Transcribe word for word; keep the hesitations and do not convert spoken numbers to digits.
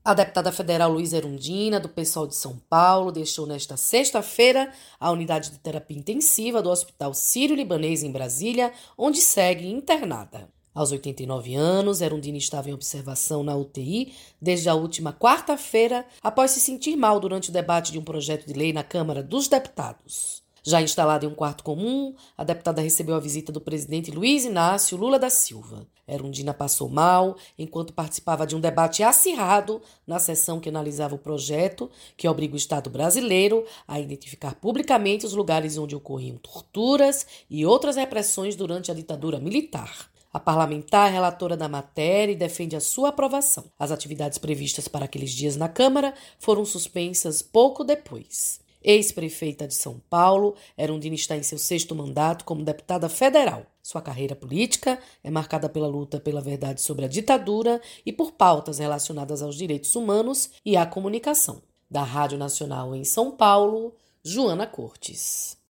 A deputada federal Luísa Erundina, do PSOL de São Paulo, deixou nesta sexta-feira a unidade de terapia intensiva do Hospital Sírio-Libanês em Brasília, onde segue internada. Aos oitenta e nove anos, Erundina estava em observação na U T I desde a última quarta-feira, após se sentir mal durante o debate de um projeto de lei na Câmara dos Deputados. Já instalada em um quarto comum, a deputada recebeu a visita do presidente Luiz Inácio Lula da Silva. Erundina passou mal enquanto participava de um debate acirrado na sessão que analisava o projeto que obriga o Estado brasileiro a identificar publicamente os lugares onde ocorriam torturas e outras repressões durante a ditadura militar. A parlamentar é relatora da matéria e defende a sua aprovação. As atividades previstas para aqueles dias na Câmara foram suspensas pouco depois. Ex-prefeita de São Paulo, Erundina está em seu sexto mandato como deputada federal. Sua carreira política é marcada pela luta pela verdade sobre a ditadura e por pautas relacionadas aos direitos humanos e à comunicação. Da Rádio Nacional em São Paulo, Joana Cortes.